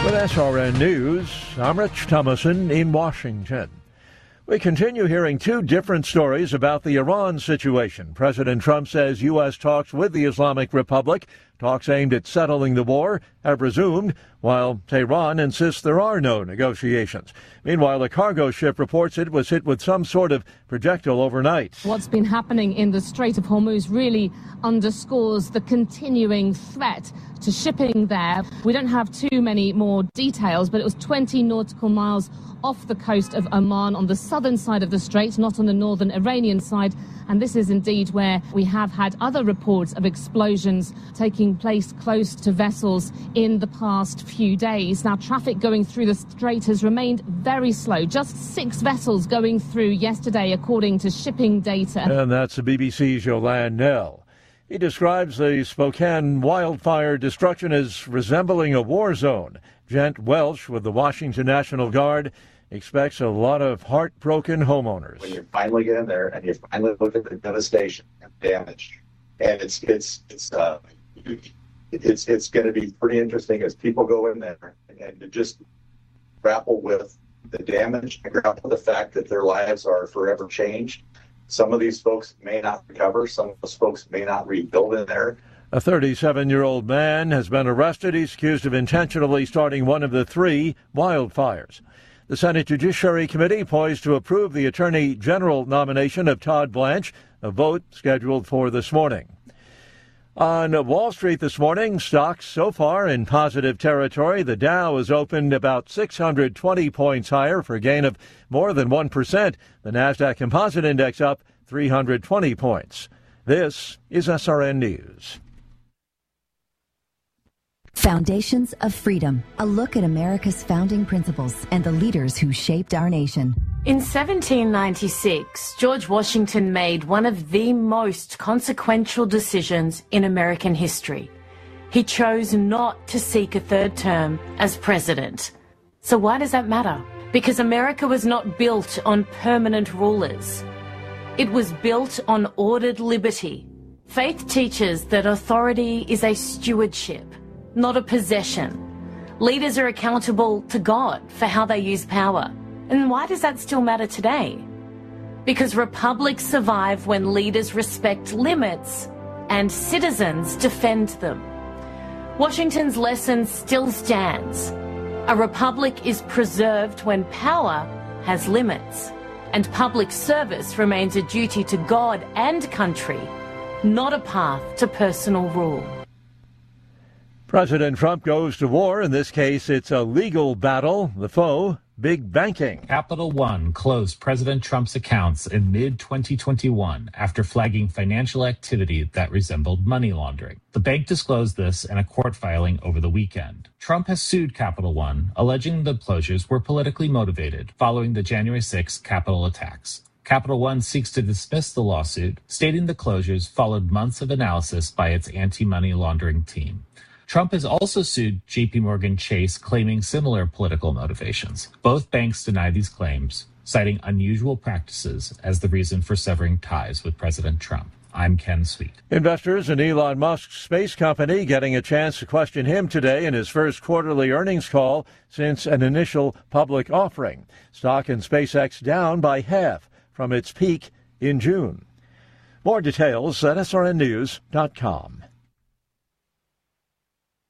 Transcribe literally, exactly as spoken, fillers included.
With S R N News, I'm Rich Thomason in Washington. We continue hearing two different stories about the Iran situation. President Trump says U S talks with the Islamic Republic, talks aimed at settling the war, have resumed, while Tehran insists there are no negotiations. Meanwhile, a cargo ship reports it was hit with some sort of projectile overnight. What's been happening in the Strait of Hormuz really underscores the continuing threat to shipping there. We don't have too many more details, but it was twenty nautical miles off the coast of Oman on the southern side of the strait, not on the northern Iranian side. And this is indeed where we have had other reports of explosions taking place close to vessels in the past few days. Now, traffic going through the strait has remained very slow. Just six vessels going through yesterday, according to shipping data. And that's the B B C's Yolande Knell. He describes the Spokane wildfire destruction as resembling a war zone. Gent Welch with the Washington National Guard expects a lot of heartbroken homeowners. When you finally get in there and you finally look at the devastation and damage, and it's it's it's uh, it's it's going to be pretty interesting as people go in there and to just grapple with the damage and grapple with the fact that their lives are forever changed. Some of these folks may not recover. Some of those folks may not rebuild in there. A thirty-seven-year-old man has been arrested. He's accused of intentionally starting one of the three wildfires. The Senate Judiciary Committee poised to approve the Attorney General nomination of Todd Blanche, a vote scheduled for this morning. On Wall Street this morning, stocks so far in positive territory. The Dow has opened about six hundred twenty points higher for a gain of more than one percent. The Nasdaq Composite Index up three hundred twenty points. This is S R N News. Foundations of Freedom, a look at America's founding principles and the leaders who shaped our nation. In seventeen ninety-six, George Washington made one of the most consequential decisions in American history. He chose not to seek a third term as president. So why does that matter? Because America was not built on permanent rulers. It was built on ordered liberty. Faith teaches that authority is a stewardship, not a possession. Leaders are accountable to God for how they use power. And why does that still matter today? Because republics survive when leaders respect limits and citizens defend them. Washington's lesson still stands. A republic is preserved when power has limits, and public service remains a duty to God and country, not a path to personal rule. President Trump goes to war. In this case, it's a legal battle. The foe, big banking. Capital One closed President Trump's accounts in mid twenty twenty-one after flagging financial activity that resembled money laundering. The bank disclosed this in a court filing over the weekend. Trump has sued Capital One, alleging the closures were politically motivated following the January sixth Capitol attacks. Capital One seeks to dismiss the lawsuit, stating the closures followed months of analysis by its anti-money laundering team. Trump has also sued J P Morgan Chase, claiming similar political motivations. Both banks deny these claims, citing unusual practices as the reason for severing ties with President Trump. I'm Ken Sweet. Investors in Elon Musk's space company getting a chance to question him today in his first quarterly earnings call since an initial public offering. Stock in SpaceX down by half from its peak in June. More details at S R N news dot com.